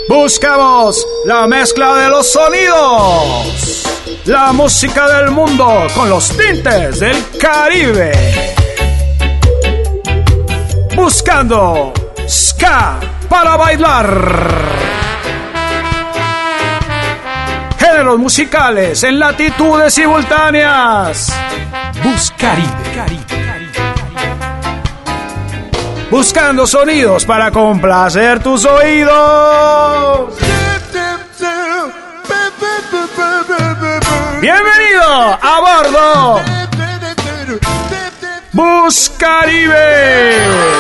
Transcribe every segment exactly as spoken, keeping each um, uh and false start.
Buscamos la mezcla de los sonidos, la música del mundo con los tintes del Caribe. Buscando ska para bailar. Géneros musicales en latitudes simultáneas. Buscaribe. Buscando sonidos para complacer tus oídos. Bienvenido a bordo Buscaribe.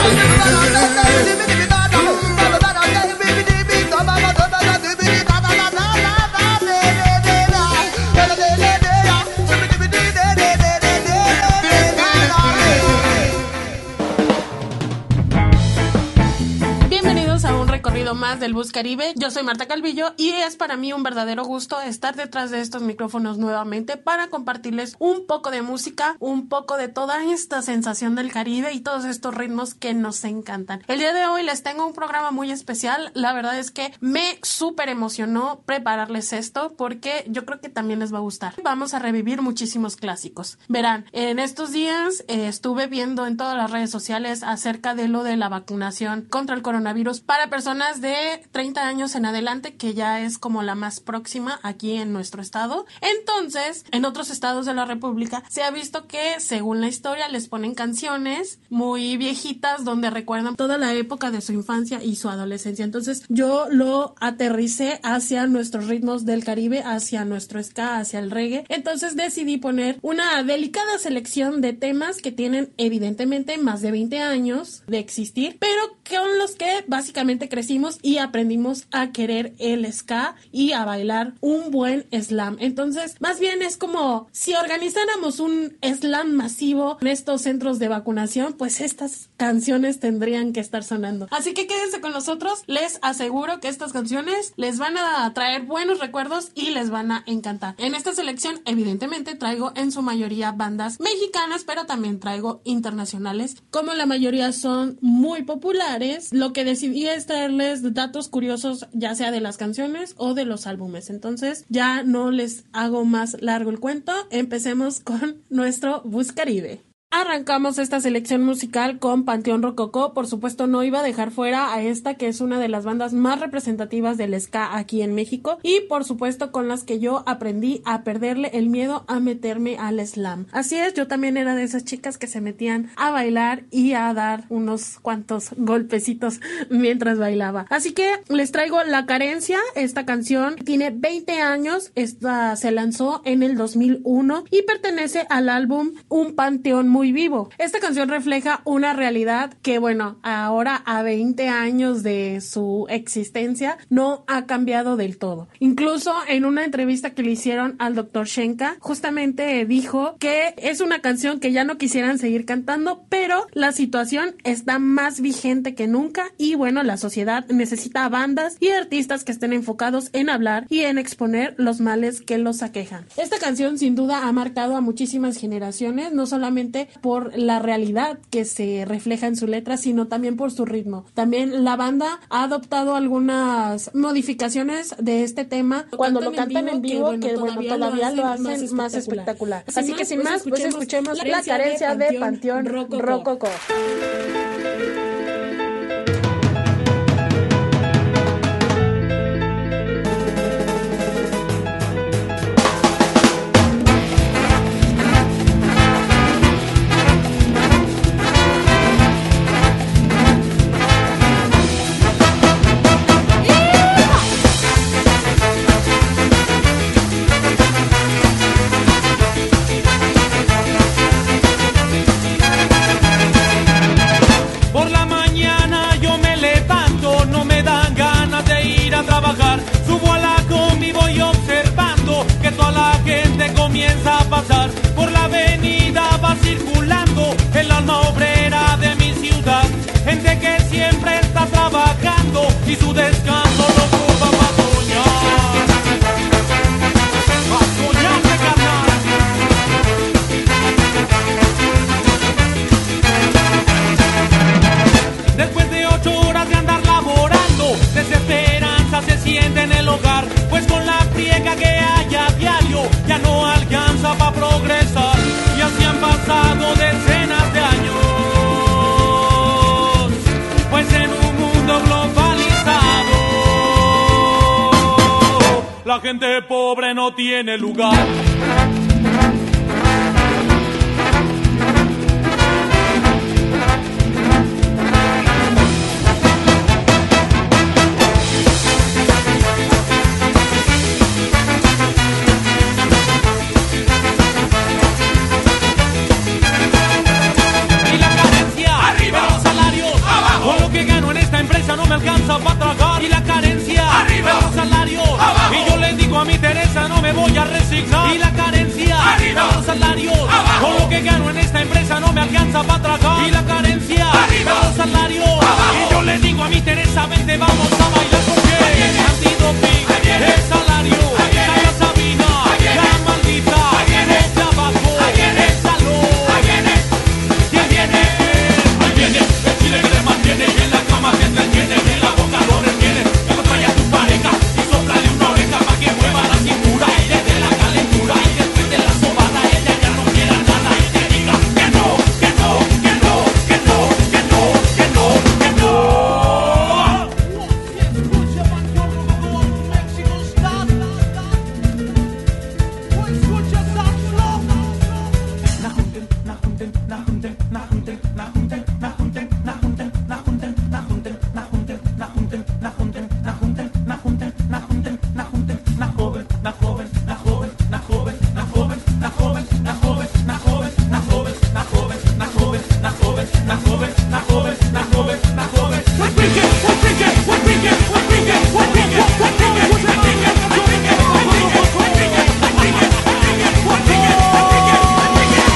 Más del Buscaribe. Yo soy Marta Calvillo y es para mí un verdadero gusto estar detrás de estos micrófonos nuevamente para compartirles un poco de música, un poco de toda esta sensación del Caribe y todos estos ritmos que nos encantan. El día de hoy les tengo un programa muy especial. La verdad es que me súper emocionó prepararles esto porque yo creo que también les va a gustar. Vamos a revivir muchísimos clásicos. Verán, en estos días eh, estuve viendo en todas las redes sociales acerca de lo de la vacunación contra el coronavirus para personas de treinta años en adelante, que ya es como la más próxima aquí en nuestro estado. Entonces, en otros estados de la república se ha visto que, según la historia, les ponen canciones muy viejitas donde recuerdan toda la época de su infancia y su adolescencia. Entonces, yo lo aterricé hacia nuestros ritmos del Caribe, hacia nuestro ska, hacia el reggae. Entonces, decidí poner una delicada selección de temas que tienen evidentemente más de veinte años de existir, pero con los que básicamente crecimos y aprendimos a querer el ska y a bailar un buen slam. Entonces, más bien es como si organizáramos un slam masivo en estos centros de vacunación, pues estas canciones tendrían que estar sonando. Así que quédense con nosotros, les aseguro que estas canciones les van a traer buenos recuerdos y les van a encantar. En esta selección, evidentemente, traigo en su mayoría bandas mexicanas, pero también traigo internacionales. Como la mayoría son muy populares, lo que decidí es traerles datos curiosos, ya sea de las canciones o de los álbumes. Entonces, ya no les hago más largo el cuento. Empecemos con nuestro Buscaribe. Arrancamos esta selección musical con Panteón Rococó. Por supuesto, no iba a dejar fuera a esta, que es una de las bandas más representativas del ska aquí en México, y por supuesto con las que yo aprendí a perderle el miedo a meterme al slam. Así es, yo también era de esas chicas que se metían a bailar y a dar unos cuantos golpecitos mientras bailaba. Así que les traigo La Carencia. Esta canción tiene veinte años, esta se lanzó en el dos mil uno y pertenece al álbum Un Panteón Muy Vivo. Esta canción refleja una realidad que, bueno, ahora a veinte años de su existencia no ha cambiado del todo. Incluso en una entrevista que le hicieron al doctor Shenka, justamente dijo que es una canción que ya no quisieran seguir cantando, pero la situación está más vigente que nunca y, bueno, la sociedad necesita bandas y artistas que estén enfocados en hablar y en exponer los males que los aquejan. Esta canción sin duda ha marcado a muchísimas generaciones, no solamente por la realidad que se refleja en su letra, sino también por su ritmo. También la banda ha adoptado algunas modificaciones de este tema cuando lo cantan en vivo, que, bueno, todavía, que, bueno, todavía lo hacen, lo hacen más espectacular. Así, Así más, que sin pues más, pues escuchemos La Carencia de Panteón, de Panteón Rococó. Por la para progresar, y así han pasado decenas de años, pues en un mundo globalizado la gente pobre no tiene lugar. No me alcanza para tragar y la carencia arriba, los salarios abajo. Y yo le digo a mi Teresa no me voy a resignar y la carencia arriba, los salarios abajo. Con lo que gano en esta empresa no me alcanza para tragar y la carencia arriba, los salarios abajo. Y yo le digo a mi Teresa vente vamos a bailar porque antidoping, el salario, Carla Sabina, la maldita, los de abajo, el salón, ¿quién viene? Ahí viene, el chile que te mantiene y en la cama te entretiene y en la boca lo retiene. Que lo trae a tu pareja y soplale una oreja para que mueva la cintura y desde la calentura y después de la sobada ella ya no quiera nada y te diga que no, que no, que no, que no, que no, que no, que no. Escucha Banjo con México Stars. O escucha Sanflo. Na junten, na junten, na junten, na junten, na junten, na junten, na junten, na junten, na junten, na junten, na junten, na junten, na junten, na junten, na junten, na junten, na joven, na joven, na joven, na joven, na joven, na joven, na joven, na joven, na joven, na joven, na joven, na joven, na joven, na joven, na joven, na joven. What bring it? What bring it? What bring it? What bring it? What bring it? What bring it? What bring it? What bring it? What bring it? What bring it? What bring it? What bring it? What bring it? What bring it? What bring it?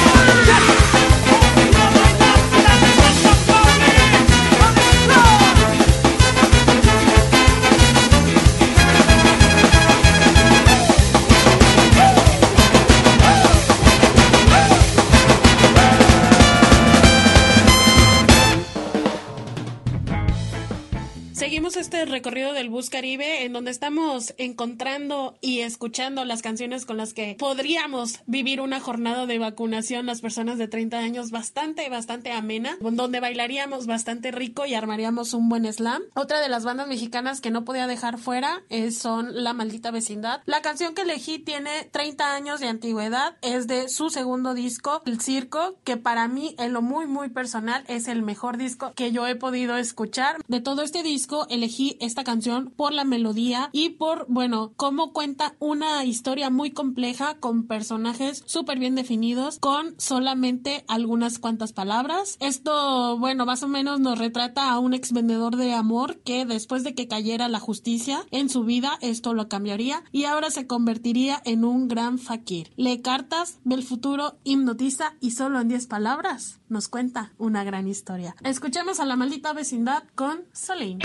Seguimos este recorrido del Bus Caribe en donde estamos encontrando y escuchando las canciones con las que podríamos vivir una jornada de vacunación las personas de treinta años bastante, bastante amena, donde bailaríamos bastante rico y armaríamos un buen slam. Otra de las bandas mexicanas que no podía dejar fuera es, son La Maldita Vecindad. La canción que elegí tiene treinta años de antigüedad, es de su segundo disco, El Circo, que para mí en lo muy muy personal es el mejor disco que yo he podido escuchar. De todo este disco elegí esta canción por la melodía y por, bueno, cómo cuenta una historia muy compleja con personajes súper bien definidos con solamente algunas cuantas palabras. Esto, bueno, más o menos nos retrata a un ex vendedor de amor que después de que cayera la justicia en su vida, esto lo cambiaría y ahora se convertiría en un gran fakir. Lee cartas, ve el futuro, hipnotiza y solo en diez palabras nos cuenta una gran historia. Escuchemos a La Maldita Vecindad con Soleil.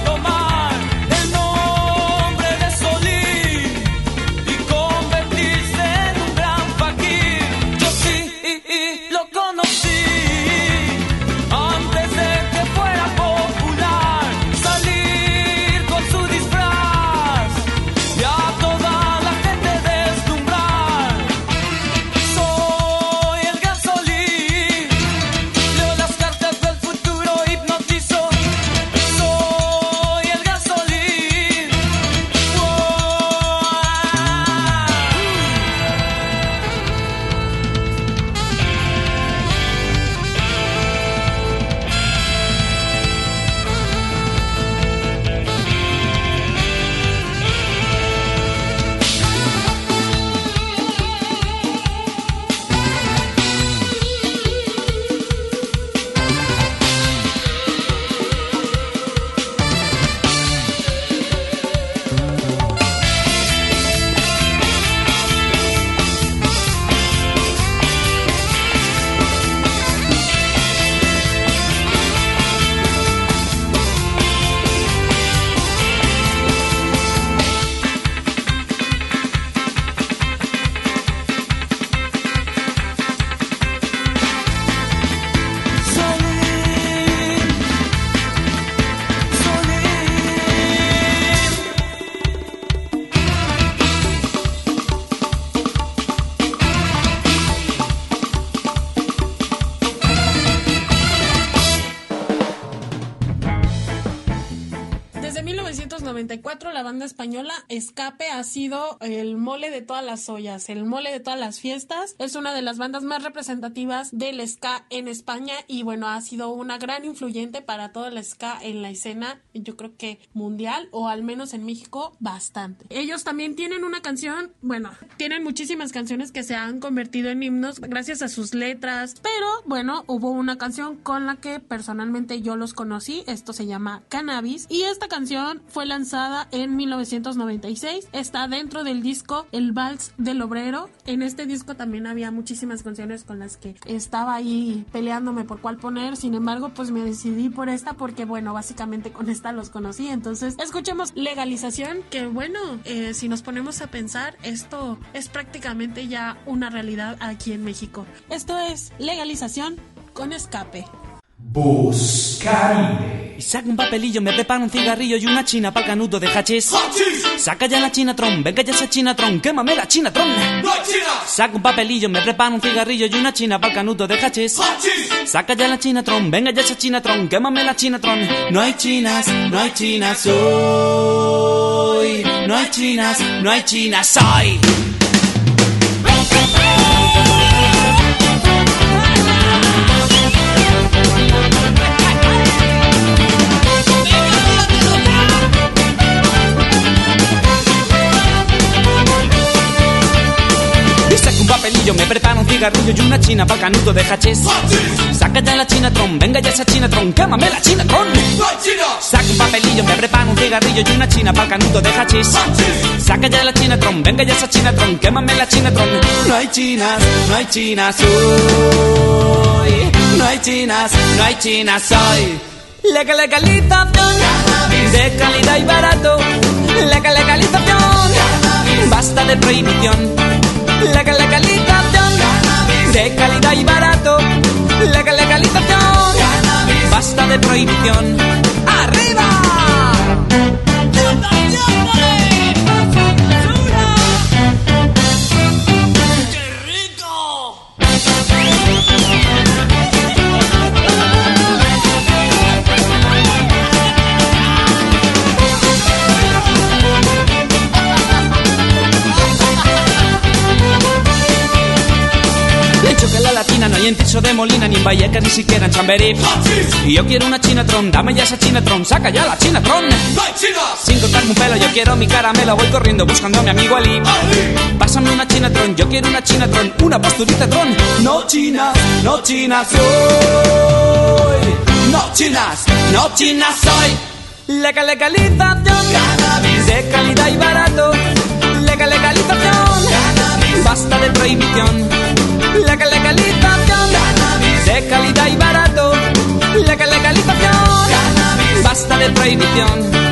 Convertirse noventa y cuatro, la banda española Escape ha sido el mole de todas las ollas, el mole de todas las fiestas. Es una de las bandas más representativas del ska en España y bueno, ha sido una gran influyente para todo el ska en la escena, yo creo que mundial o al menos en México bastante. Ellos también tienen una canción, bueno, tienen muchísimas canciones que se han convertido en himnos gracias a sus letras, pero bueno, hubo una canción con la que personalmente yo los conocí, esto se llama Cannabis y esta canción fue lanzada en mil novecientos noventa y seis, está dentro del disco El Vals del Obrero. En este disco también había muchísimas canciones con las que estaba ahí peleándome por cuál poner, sin embargo pues me decidí por esta porque bueno, básicamente con esta los conocí. Entonces escuchemos Legalización, que bueno, eh, si nos ponemos a pensar, esto es prácticamente ya una realidad aquí en México. Esto es Legalización con Escape. Buscaribe. Y saca un papelillo, me prepara un cigarrillo y una china pa'l canuto de hachís. Saca ya la Chinatron, venga ya esa Chinatron, quémame la Chinatron. ¡No hay chinas! Saca un papelillo, me prepara un cigarrillo y una china pa'l canuto de hachís. Saca ya la Chinatron, venga ya esa Chinatron, quémame la Chinatron. No hay chinas, no hay chinas hoy. No hay chinas, no hay chinas hoy. Papelillo, me preparo un cigarrillo y una china pa'l canuto de hachís. Saca ya la Chinatron, venga ya esa Chinatron, quémame la Chinatron. Saca un papelillo, me preparo un cigarrillo y una china pa'l canuto de hachís. Saca ya la Chinatron, venga ya esa Chinatron, quémame la Chinatron. No hay chinas, no hay chinas hoy. No hay chinas, no hay chinas hoy. Legal, legalización de calidad y barato. Legal, legalización, basta de prohibición. Legal, legalización de calidad y barato. Legal, legalización, basta de prohibición. ¡Arriba! ¡Qué rico! Que la latina no hay en Tirso de Molina, ni en Vallecas, ni siquiera en Chamberí. Y yo quiero una Chinatron, dame ya esa Chinatron, saca ya la Chinatron. Sin cortarme un pelo, yo quiero mi caramelo, voy corriendo buscando a mi amigo Ali. Pásame una Chinatron, yo quiero una Chinatron, una posturita tron. No chinas, no chinas hoy. No chinas, no chinas hoy. Legal, legalización, cannabis de calidad y barato. Legal, legalización, cannabis, basta de prohibición. Legal, legalización, cannabis de calidad y barato. Legal, legalización, cannabis, basta de prohibición.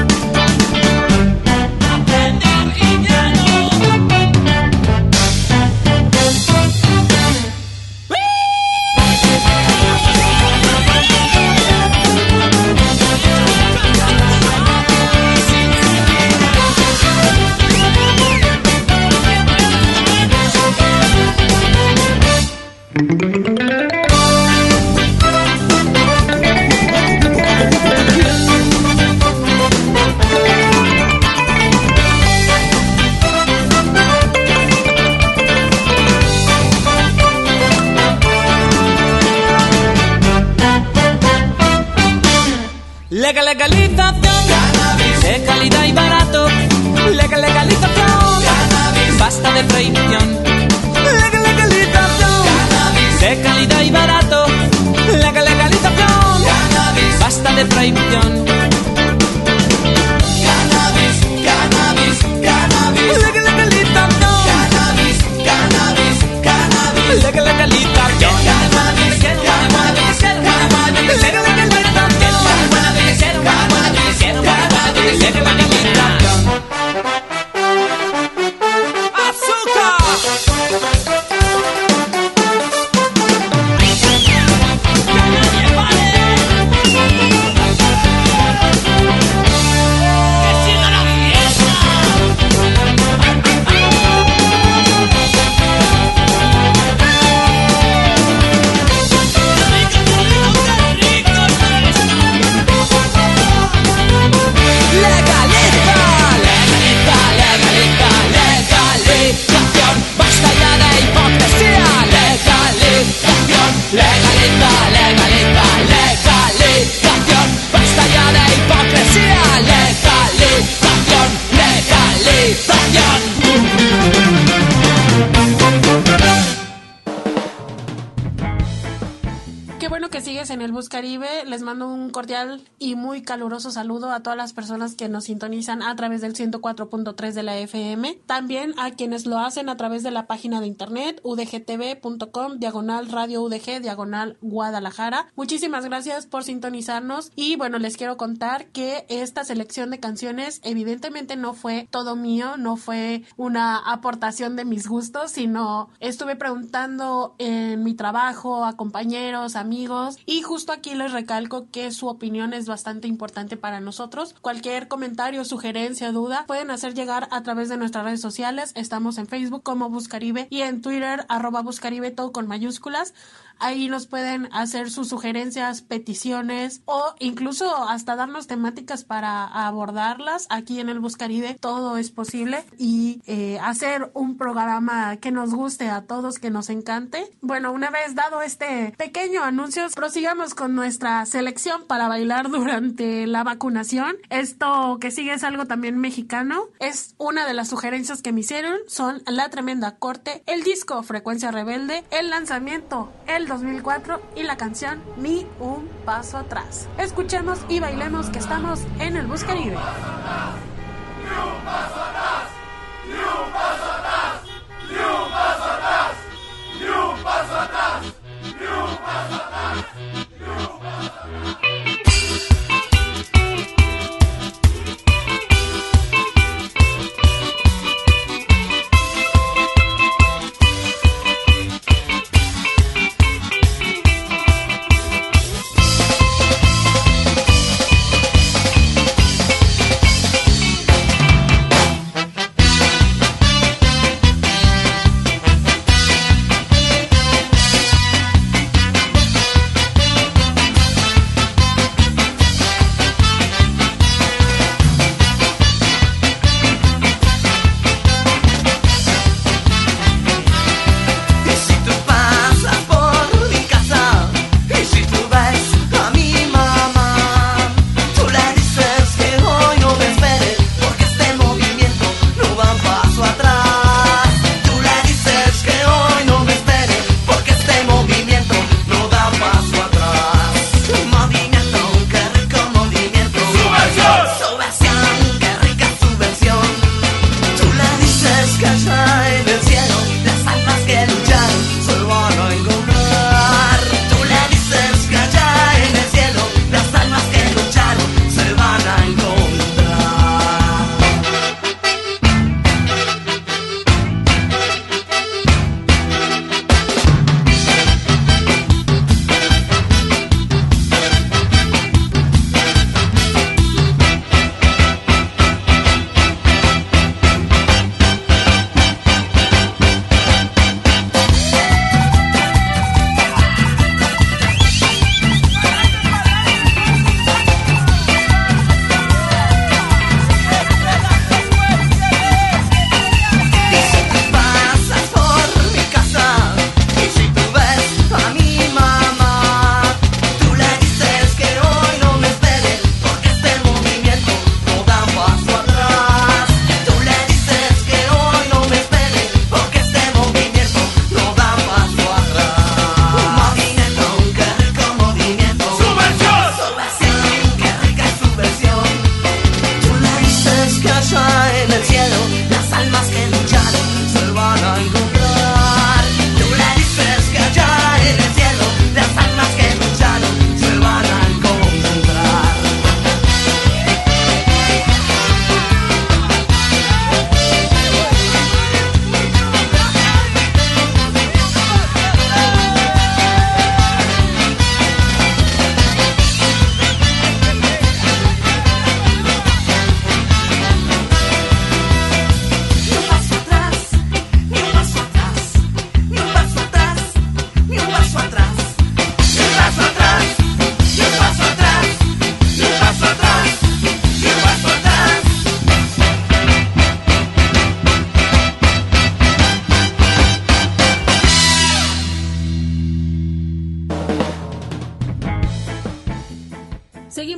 Legal, legalización, cannabis de calidad y barato. Legal, legalización, cannabis, basta de prohibición. Legal, legalización, cannabis de calidad y barato. Legal, legalización, cannabis, basta de prohibición. Cannabis, cannabis, cannabis. Legal, legalización, cannabis, cannabis, cannabis. Legal, legalización, cannabis, cannabis, cannabis. Legal, días en el Bus Caribe. Les mando un cordial y muy caluroso saludo a todas las personas que nos sintonizan a través del ciento cuatro punto tres de la F M. También a quienes lo hacen a través de la página de internet u d g t v punto com, diagonal radio U D G, diagonal Guadalajara. Muchísimas gracias por sintonizarnos y bueno, les quiero contar que esta selección de canciones evidentemente no fue todo mío, no fue una aportación de mis gustos, sino estuve preguntando en mi trabajo a compañeros, amigos, y justo aquí les recalco que su opinión es bastante importante para nosotros. Cualquier comentario, sugerencia, duda, pueden hacer llegar a través de nuestras redes sociales. Estamos en Facebook como Buscaribe y en Twitter arroba Buscaribe, todo con mayúsculas. Ahí nos pueden hacer sus sugerencias, peticiones o incluso hasta darnos temáticas para abordarlas. Aquí en el Buscaribe todo es posible y eh, hacer un programa que nos guste a todos, que nos encante. Bueno, una vez dado este pequeño anuncio, prosigamos con nuestra selección para bailar durante la vacunación. Esto que sigue es algo también mexicano. Es una de las sugerencias que me hicieron. Son La Tremenda Corte, el disco Frecuencia Rebelde, el lanzamiento el dos mil cuatro y la canción Ni un paso atrás. Escuchemos y bailemos que estamos en el Buscaribe. Ni un paso atrás, ni un paso atrás, ni un paso atrás, ni un paso atrás, ni un paso atrás, ni un paso atrás.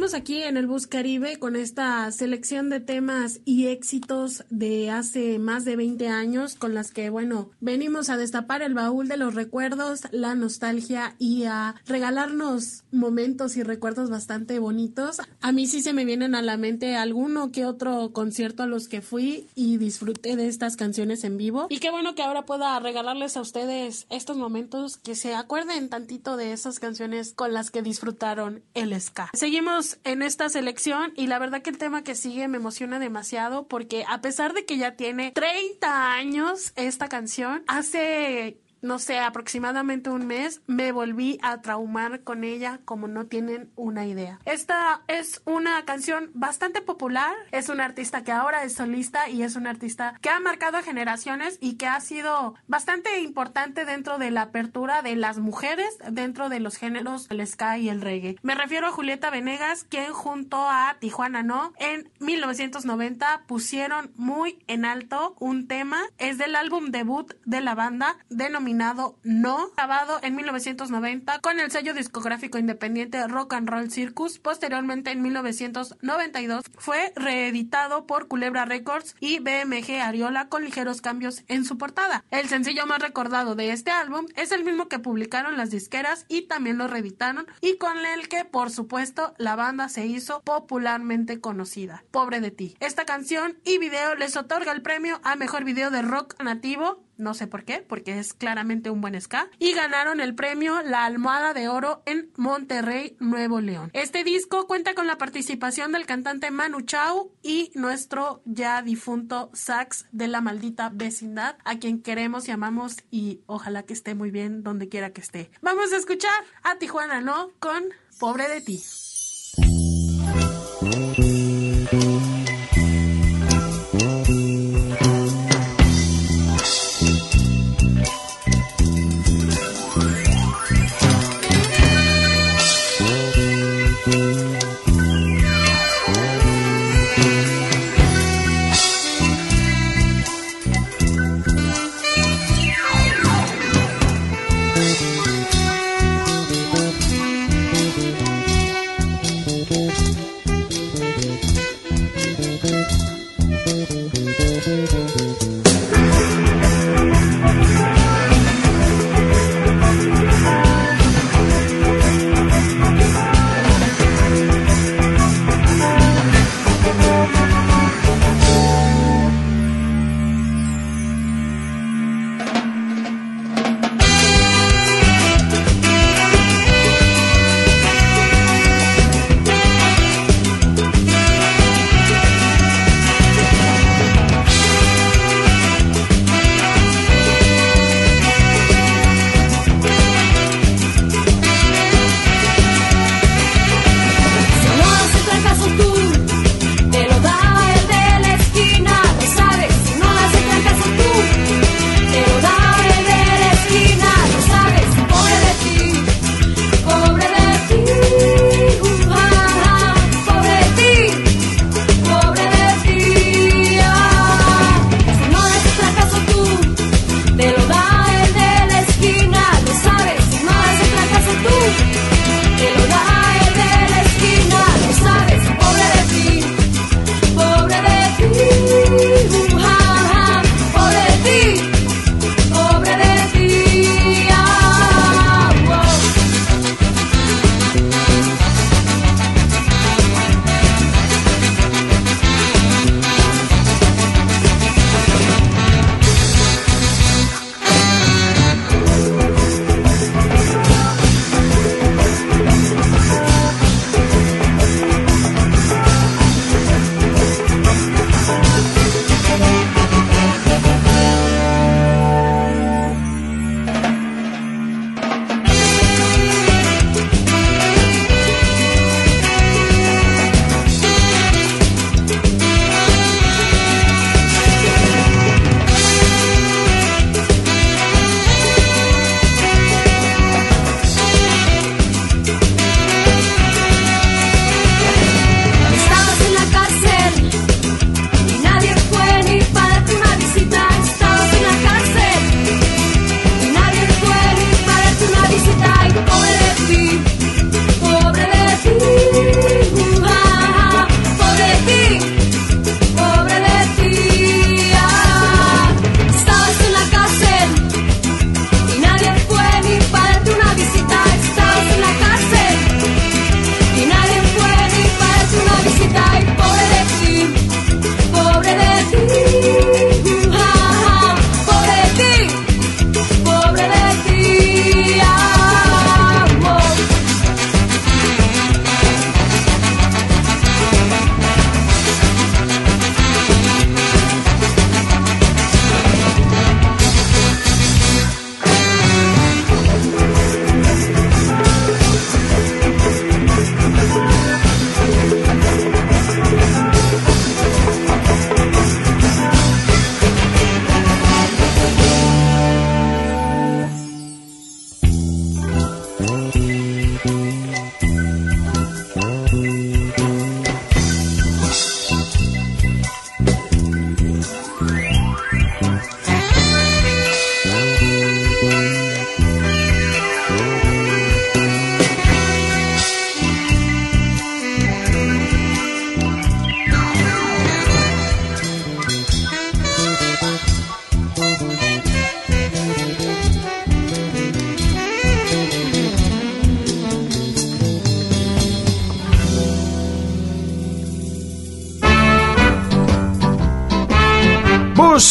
Seguimos aquí en el Bus Caribe con esta selección de temas y éxitos de hace más de veinte años con las que, bueno, venimos a destapar el baúl de los recuerdos, la nostalgia y a regalarnos momentos y recuerdos bastante bonitos. A mí sí se me vienen a la mente alguno que otro concierto a los que fui y disfruté de estas canciones en vivo. Y qué bueno que ahora pueda regalarles a ustedes estos momentos, que se acuerden tantito de esas canciones con las que disfrutaron el ska. Seguimos en esta selección y la verdad que el tema que sigue me emociona demasiado porque a pesar de que ya tiene treinta años esta canción, hace... no sé, aproximadamente un mes, me volví a traumar con ella como no tienen una idea. Esta es una canción bastante popular, es una artista que ahora es solista y es una artista que ha marcado generaciones y que ha sido bastante importante dentro de la apertura de las mujeres dentro de los géneros del ska y el reggae. Me refiero a Julieta Venegas, quien junto a Tijuana No en mil novecientos noventa pusieron muy en alto un tema, es del álbum debut de la banda denominado No, grabado en mil novecientos noventa con el sello discográfico independiente Rock and Roll Circus. Posteriormente, en mil novecientos noventa y dos, fue reeditado por Culebra Records y B M G Ariola con ligeros cambios en su portada. El sencillo más recordado de este álbum es el mismo que publicaron las disqueras y también lo reeditaron y con el que, por supuesto, la banda se hizo popularmente conocida. Pobre de ti. Esta canción y video les otorga el premio a mejor video de rock nativo. No sé por qué, porque es claramente un buen ska. Y ganaron el premio La Almohada de Oro en Monterrey, Nuevo León. Este disco cuenta con la participación del cantante Manu Chao y nuestro ya difunto sax de La Maldita Vecindad, a quien queremos y amamos y ojalá que esté muy bien donde quiera que esté. Vamos a escuchar a Tijuana No con Pobre de ti.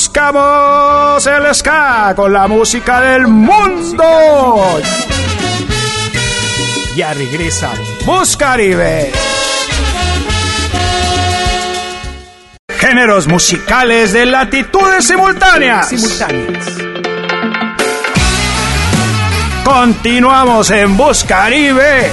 buscamos el ska con la música del mundo. Ya regresa Buscaribe. Géneros musicales de latitudes simultáneas. Simultáneas. Continuamos en Buscaribe.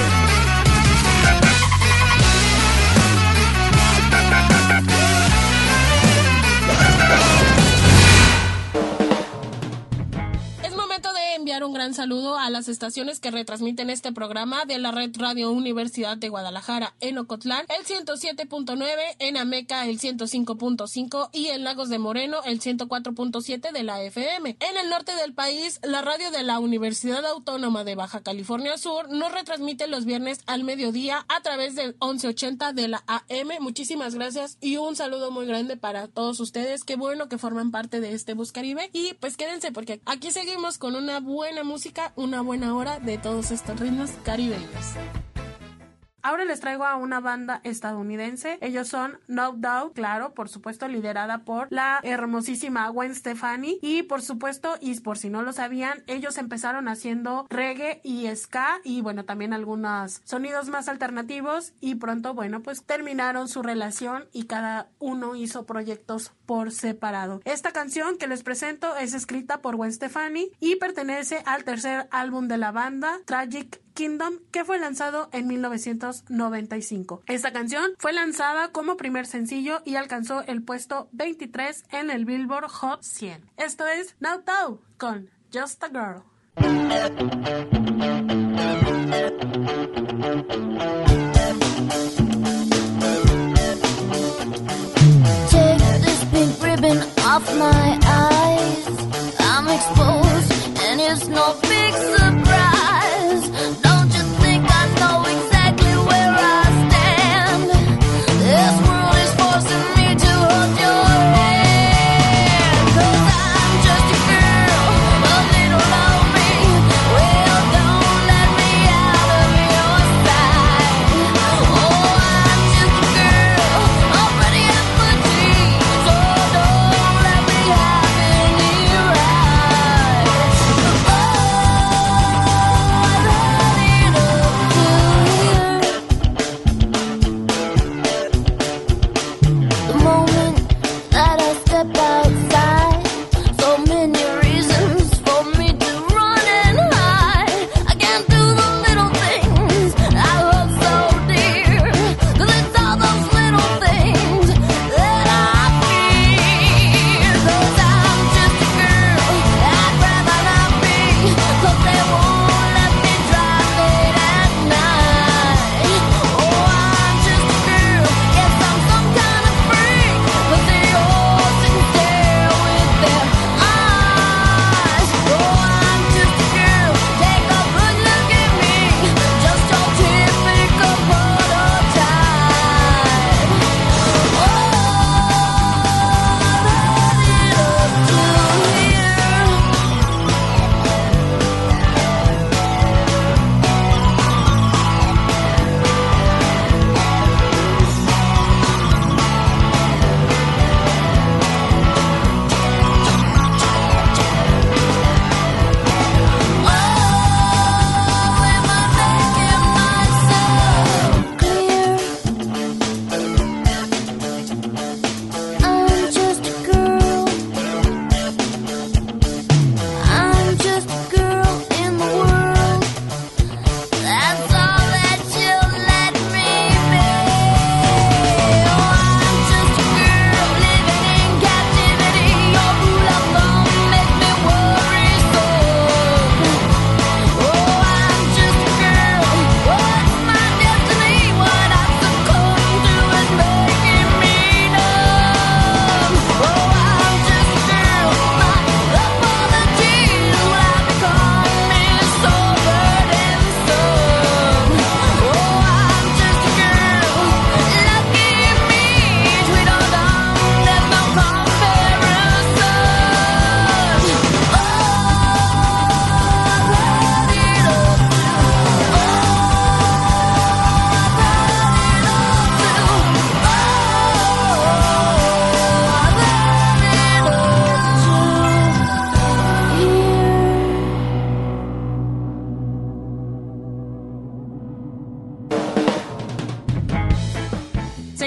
Un gran saludo a las estaciones que retransmiten este programa de la Red Radio Universidad de Guadalajara, en Ocotlán el ciento siete punto nueve, en Ameca el ciento cinco punto cinco y en Lagos de Moreno el ciento cuatro punto siete de la F M. En el norte del país, la radio de la Universidad Autónoma de Baja California Sur nos retransmite los viernes al mediodía a través del once ochenta de la A M. Muchísimas gracias y un saludo muy grande para todos ustedes. Qué bueno que forman parte de este Buscaribe y pues quédense porque aquí seguimos con una buena Buena música, una buena hora de todos estos ritmos caribeños. Ahora les traigo a una banda estadounidense. Ellos son No Doubt, claro, por supuesto, liderada por la hermosísima Gwen Stefani. Y por supuesto, y por si no lo sabían, ellos empezaron haciendo reggae y ska y bueno, también algunos sonidos más alternativos. Y pronto, bueno, pues terminaron su relación y cada uno hizo proyectos por separado. Esta canción que les presento es escrita por Gwen Stefani y pertenece al tercer álbum de la banda, Tragic Kingdom, que fue lanzado en mil novecientos noventa y cinco. Esta canción fue lanzada como primer sencillo y alcanzó el puesto veintitrés en el Billboard Hot cien. Esto es Now Doubt con Just a Girl. Take this pink ribbon off my eyes. I'm exposed and it's no big surprise. Oh,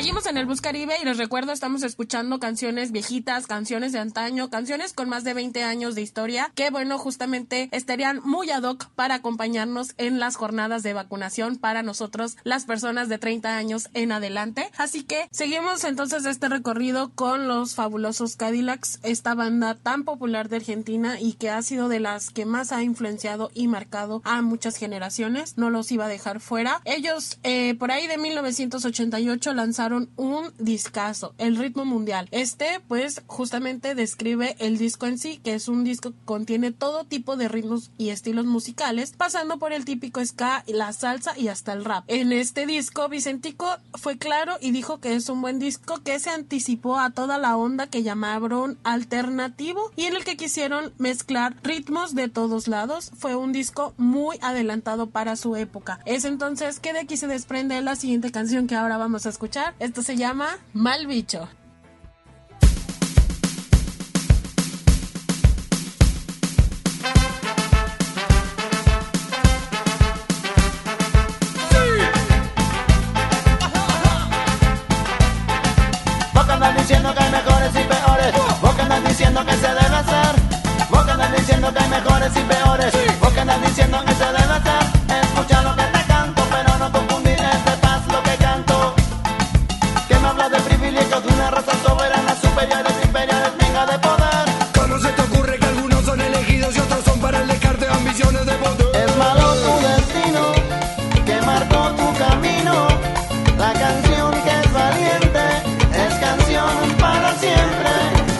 Seguimos en el Bus Caribe y les recuerdo, estamos escuchando canciones viejitas, canciones de antaño, canciones con más de veinte años de historia, que bueno, justamente estarían muy ad hoc para acompañarnos en las jornadas de vacunación para nosotros, las personas de treinta años en adelante. Así que seguimos entonces este recorrido con los fabulosos Cadillacs, esta banda tan popular de Argentina y que ha sido de las que más ha influenciado y marcado a muchas generaciones. No los iba a dejar fuera. Ellos eh, por ahí de mil novecientos ochenta y ocho lanzaron un discazo, El Ritmo Mundial. Este pues justamente describe el disco en sí, que es un disco que contiene todo tipo de ritmos y estilos musicales, pasando por el típico ska, la salsa y hasta el rap. En este disco Vicentico fue claro y dijo que es un buen disco que se anticipó a toda la onda que llamaron alternativo y en el que quisieron mezclar ritmos de todos lados. Fue un disco muy adelantado para su época. Es entonces que de aquí se desprende la siguiente canción que ahora vamos a escuchar. Esto se llama Mal Bicho. Diciendo que hay mejores y peores, vos que andas diciendo que se debe hacer, vos que andas diciendo que hay mejores y peores, vos que andas diciendo que se debe hacer, escucha lo que te canto, pero no confundir este paz lo que canto, que me habla de privilegios de una raza soberana, superiores, inferiores, venga de poder. ¿Cómo se te ocurre que algunos son elegidos y otros son para el descarte de ambiciones de poder? Es malo tu destino, que marcó tu camino, la canción que es valiente, es canción para siempre.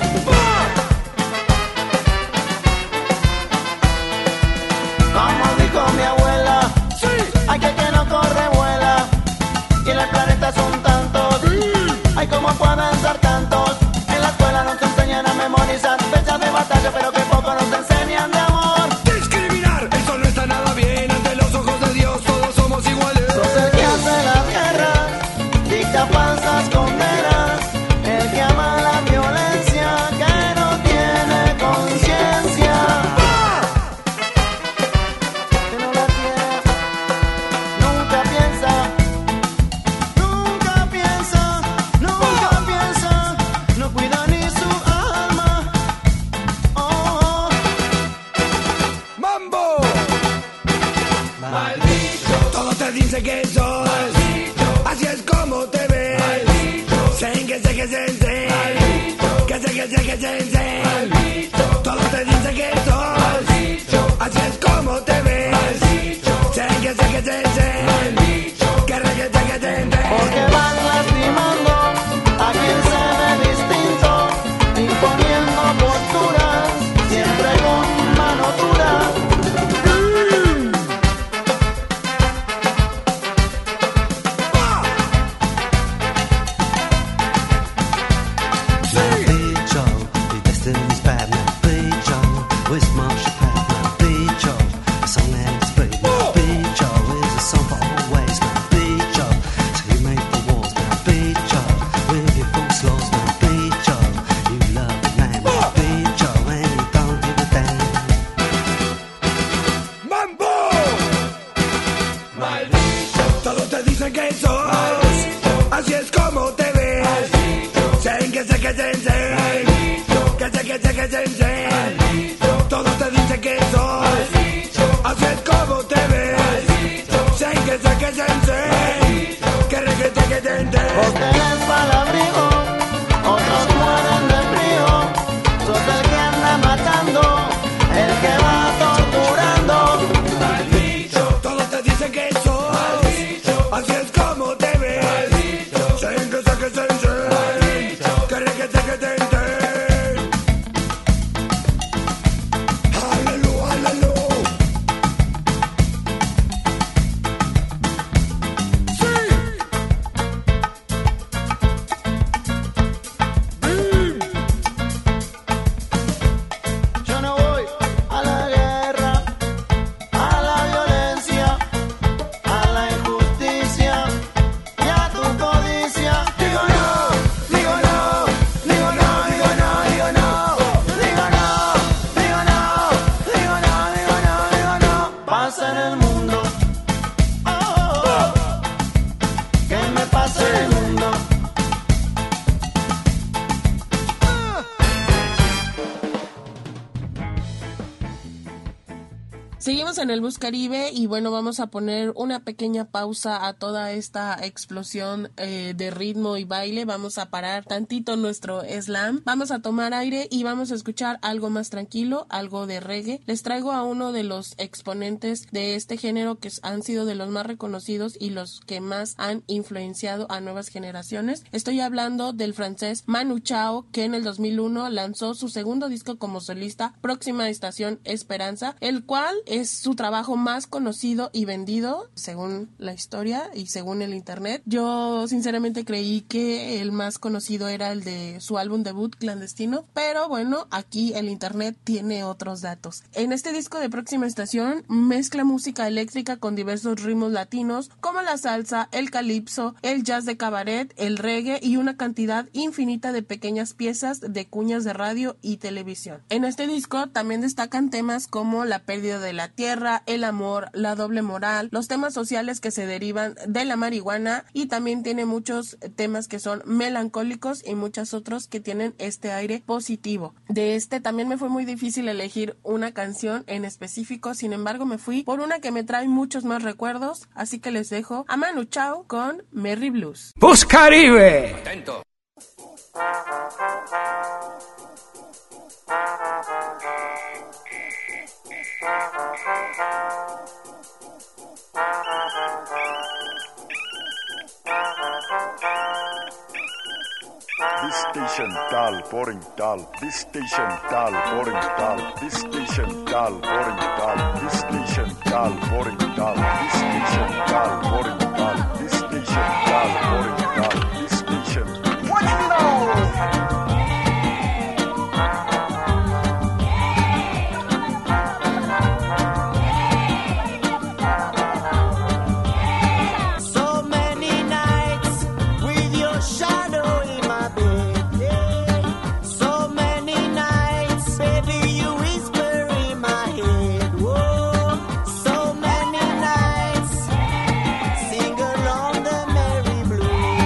Como dijo mi abuela, sí, hay que que no corre vuela, y en el planeta son tantos, hay como pueden ser tantos. En la escuela nos enseñan a memorizar fechas de batalla, pero que poco nos enseñan de amor. Discriminar, eso no está nada bien, ante los ojos de Dios todos somos iguales. Sos el que hace la guerra, dicta falsas condenas, el que ama la violencia, que no tiene conciencia, que no la tiene, nunca piensa, nunca piensa, nunca piensa, no cuida ni su alma. Oh, oh. ¡Mambo! Maldito, Todos te dicen que sos, así es como te ves. Sen que sé que se se, que sé que sé que se se. Todos te dicen que sos, así es como te ves. Sen que sé que se se, que re que sé que se se. porque van lastimando a quien se ve distinto, imponiendo posturas, siempre con mano dura. Pecho, i testi di sperma, peggio, with my Seguimos en el Bus Caribe y bueno, vamos a poner una pequeña pausa a toda esta explosión eh, de ritmo y baile. Vamos a parar tantito nuestro slam, vamos a tomar aire y vamos a escuchar algo más tranquilo, algo de reggae. Les traigo a uno de los exponentes de este género que han sido de los más reconocidos y los que más han influenciado a nuevas generaciones. Estoy hablando del francés Manu Chao, que en el dos mil uno lanzó su segundo disco como solista, Próxima Estación Esperanza, el cual es su trabajo más conocido y vendido según la historia y según el internet. Yo sinceramente creí que el más conocido era el de su álbum debut Clandestino, pero bueno, aquí el internet tiene otros datos. En este disco de Próxima Estación mezcla música eléctrica con diversos ritmos latinos como la salsa, el calipso, el jazz de cabaret, el reggae y una cantidad infinita de pequeñas piezas de cuñas de radio y televisión. En este disco también destacan temas como la pérdida de la tierra, el amor, la doble moral, los temas sociales que se derivan de la marihuana y también tiene muchos temas que son melancólicos y muchos otros que tienen este aire positivo. De este también me fue muy difícil elegir una canción en específico, sin embargo me fui por una que me trae muchos más recuerdos, así que les dejo a Manu Chao con Merry Blues. Bus Caribe. Atento. This station dial boring dial. This station dial boring dial. This station dial boring dial. This station dial boring dial. This station dial boring dial. This station dial boring dial. This station. What you know? Sing along the merry blues.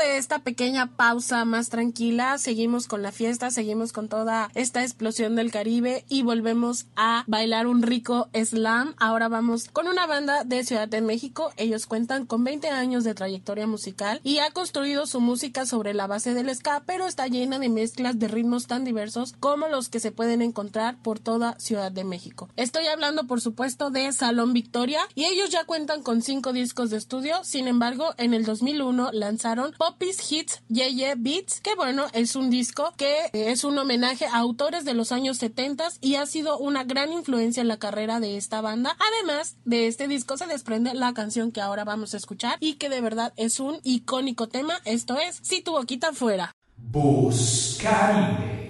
de esta pequeña pausa más tranquila, seguimos con la fiesta, seguimos con toda esta explosión del Caribe y volvemos a bailar un rico slam. Ahora vamos con una banda de Ciudad de México. Ellos cuentan con veinte años de trayectoria musical y ha construido su música sobre la base del ska, pero está llena de mezclas de ritmos tan diversos como los que se pueden encontrar por toda Ciudad de México. Estoy hablando, por supuesto, de Salón Victoria, y ellos ya cuentan con cinco discos de estudio. Sin embargo, en el dos mil uno lanzaron Poppies Hits Yeah Yeah Beats, que bueno, es un disco que es un homenaje a autores de los años setenta y ha sido una gran influencia en la carrera de esta banda. Además de este disco se desprende la canción que ahora vamos a escuchar y que de verdad es un icónico tema. Esto es Si tu boquita fuera. Bus Caribe.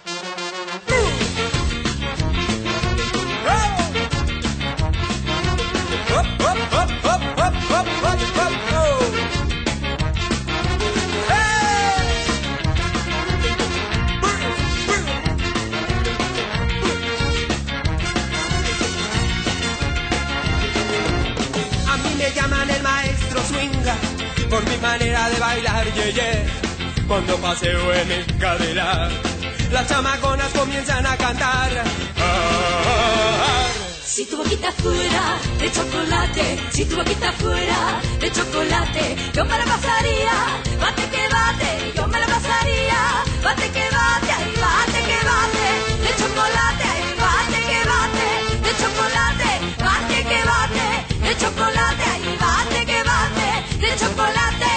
A mí me llaman el maestro swinga por mi manera de bailar, ye, ye. Cuando paseo en el Cadillac, las chamaconas comienzan a cantar. Ah, ah, ah. Si tu boquita fuera de chocolate, si tu boquita fuera de chocolate, yo me la pasaría, bate que bate, yo me la pasaría, bate que bate, ay, bate que bate, de chocolate, ay, bate que bate, de chocolate, bate que bate, de chocolate, ay, bate que bate, de chocolate.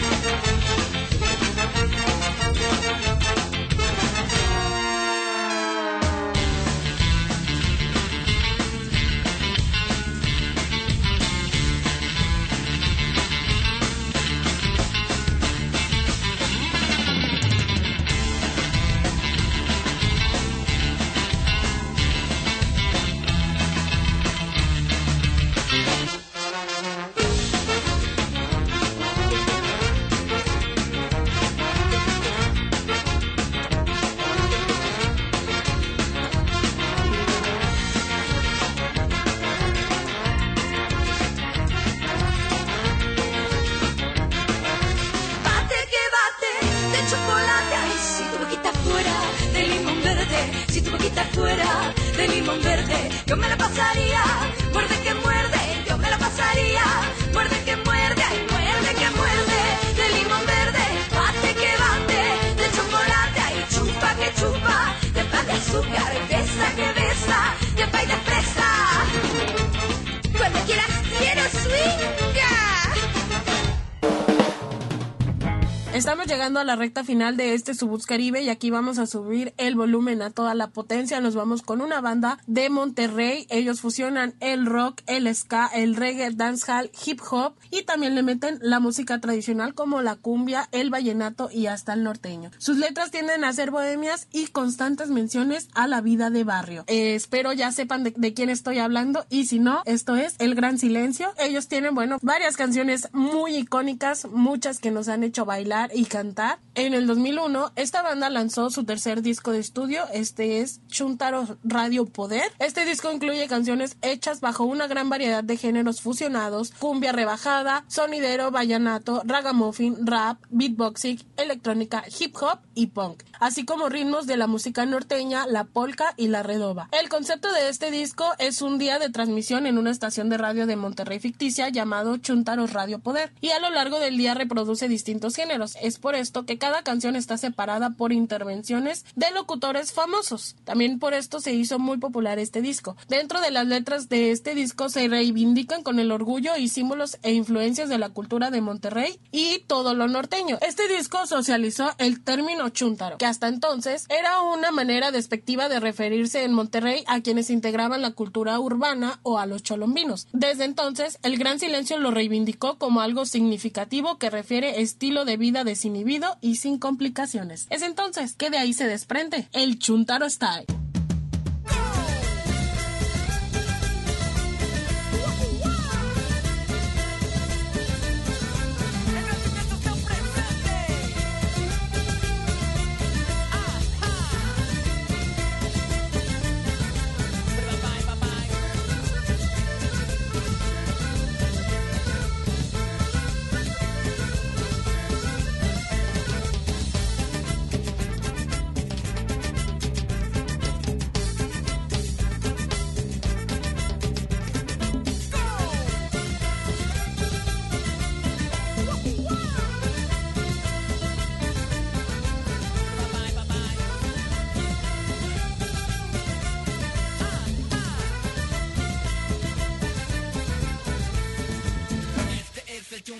Si tu boquita fuera de limón verde, yo me la pasaría, muerde que muerde, yo me la pasaría, muerde que muerde, ay, muerde que muerde, de limón verde, bate que bate, de chocolate, ay, chupa que chupa, de pan de azúcar, besa que besa, de pay de fresa. Cuando quieras quiero swinga. Estamos llegando a la recta final de este Subús Caribe y aquí vamos a subir el volumen a toda la potencia. Nos vamos con una banda de Monterrey. Ellos fusionan el rock, el ska, el reggae, dancehall, hip hop y también le meten la música tradicional como la cumbia, el vallenato y hasta el norteño. Sus letras tienden a ser bohemias y constantes menciones a la vida de barrio. Eh, espero ya sepan de, de quién estoy hablando y si no, esto es El Gran Silencio. Ellos tienen, bueno, varias canciones muy icónicas, muchas que nos han hecho bailar y cantar. En el dos mil uno esta banda lanzó su tercer disco de estudio. Este es Chuntaro Radio Poder. Este disco incluye canciones hechas bajo una gran variedad de géneros fusionados: cumbia rebajada, sonidero, vallenato, ragamuffin, rap, beatboxing, electrónica, hip hop y punk, así como ritmos de la música norteña, la polka y la redoba. El concepto de este disco es un día de transmisión en una estación de radio de Monterrey ficticia llamado Chuntaro Radio Poder, y a lo largo del día reproduce distintos géneros. Es por esto que cada canción está separada por intervenciones de locutores famosos. También por esto se hizo muy popular este disco. Dentro de las letras de este disco se reivindican con el orgullo y símbolos e influencias de la cultura de Monterrey y todo lo norteño. Este disco socializó el término chúntaro, que hasta entonces era una manera despectiva de referirse en Monterrey a quienes integraban la cultura urbana o a los cholombinos. Desde entonces, El Gran Silencio lo reivindicó como algo significativo que refiere estilo de vida desinhibido y sin complicaciones. Es entonces que de ahí se desprende el Chuntaro Style.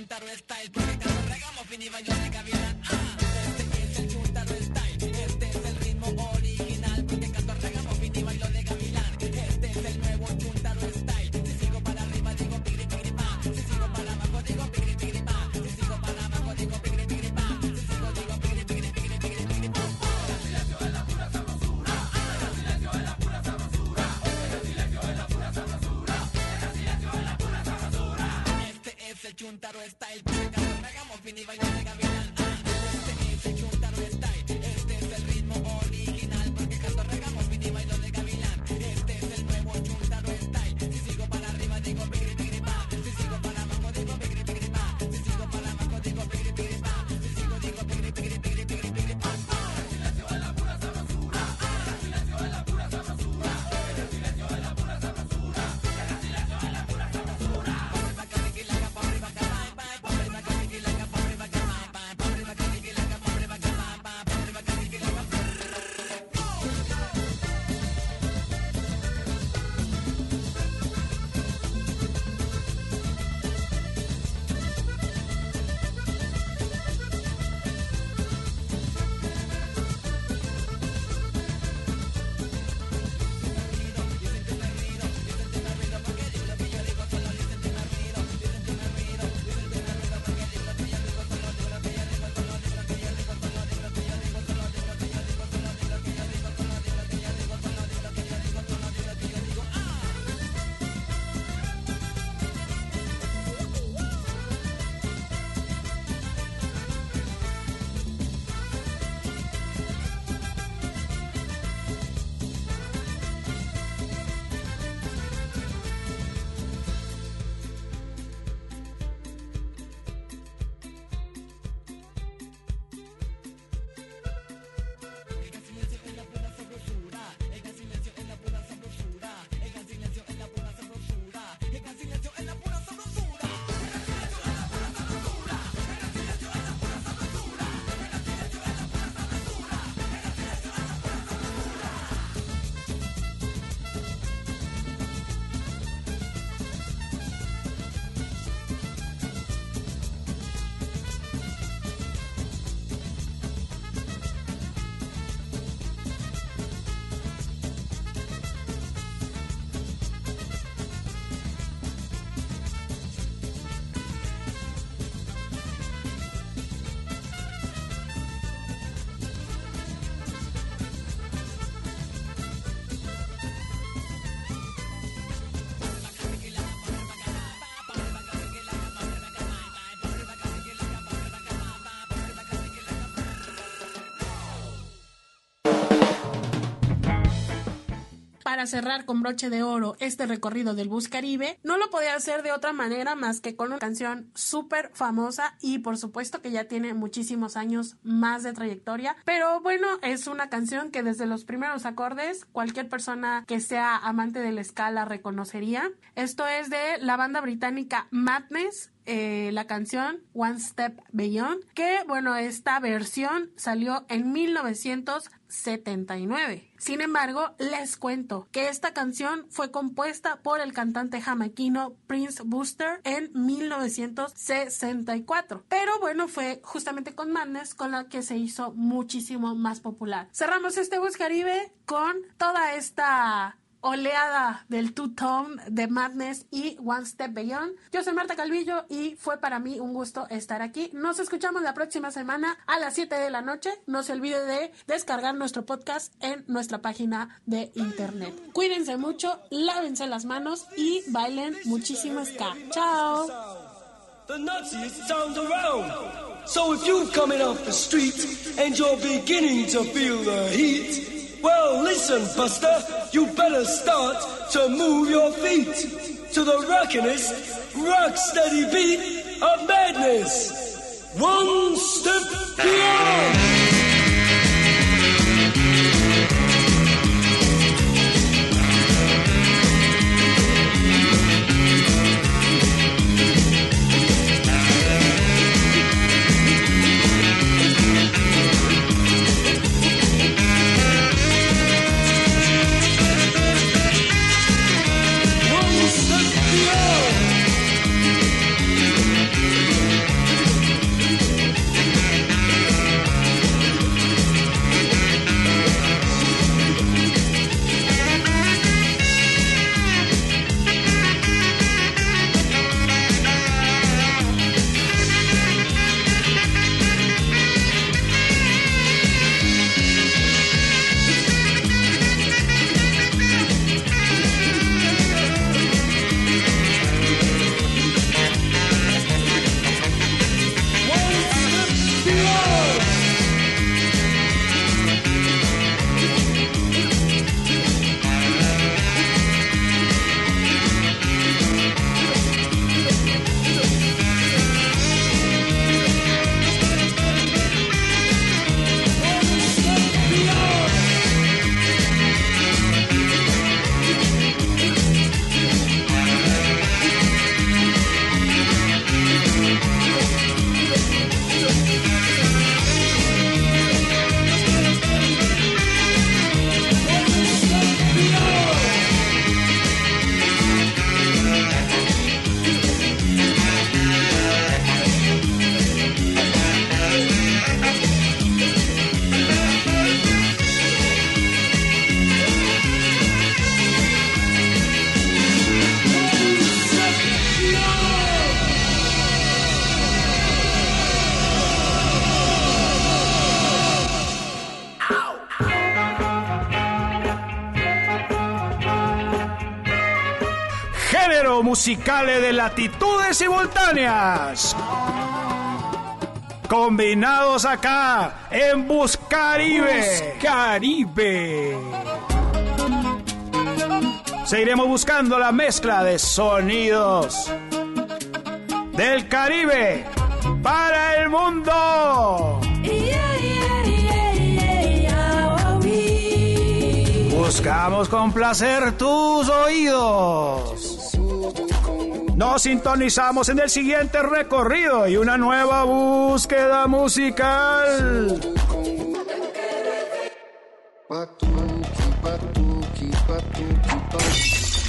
chuntaro style, porque canto ragamuffin y bailo de gavilán. Ah, este es el chuntaro style, este es el ritmo original, porque canto ragamuffin y bailo de gavilán. Este es el nuevo chuntaro style. Si sigo para arriba digo pigri pigri pa, si sigo para abajo digo pigri pigri pa, si sigo para abajo digo pigri pigri pa, si sigo digo pigri pigri pigri pigri pigri pa. El silencio es la pura sabrosura, el silencio es la pura sabrosura, el silencio es la pura sabrosura, el silencio es la pura sabrosura. Este es el chuntaro style, porque canto ragamuffin y bailo de gavilán. Este es el chuntaro style, este es el ritmo original, porque canto ragamuffin y bailo de gavilán. Este es el nuevo chuntaro style. Si sigo para arriba digo pigri pigri pa, si sigo para abajo digo pigri pigri pa, si sigo para abajo digo pigri pigri pa, si sigo digo pigri pigri pigri pigri pigri pa. El silencio es la pura sabrosura, el silencio es la pura sabrosura, el silencio es la pura sabrosura, el silencio es la pura sabrosura. Pa' arriba que riqui la pa' arriba que pa pa, pa' arriba que riqui la pa' arriba que pa pa, pa' arriba que riqui la pa' arriba que pa pa, pa' arriba que riqui la pa. Para cerrar con broche de oro este recorrido del Bus Caribe, no lo podía hacer de otra manera más que con una canción súper famosa y por supuesto que ya tiene muchísimos años más de trayectoria, pero bueno, es una canción que desde los primeros acordes cualquier persona que sea amante de la escala reconocería. Esto es de la banda británica Madness. Eh, la canción One Step Beyond, que bueno, esta versión salió en mil novecientos setenta y nueve. Sin embargo, les cuento que esta canción fue compuesta por el cantante jamaiquino Prince Buster en mil novecientos sesenta y cuatro, pero bueno, fue justamente con Madness con la que se hizo muchísimo más popular. Cerramos este Bus Caribe con toda esta oleada del two-tone de Madness y One Step Beyond. Yo soy Marta Calvillo y fue para mí un gusto estar aquí. Nos escuchamos la próxima semana a las siete de la noche. No se olvide de descargar nuestro podcast en nuestra página de internet. Cuídense mucho, lávense las manos y bailen muchísimo ska. ¡Chao! The Nazis sound around. So if you're coming off the street and you're beginning to feel the heat, well, listen, Buster, you better start to move your feet to the rockin'est, rock-steady beat of madness. One step beyond. musicales de latitudes simultáneas, combinados acá en Buscaribe. Buscaribe. Seguiremos buscando la mezcla de sonidos del Caribe para el mundo. Buscamos complacer tus oídos. Nos sintonizamos en el siguiente recorrido y una nueva búsqueda musical. Batuque, batuque, batuque, batuque.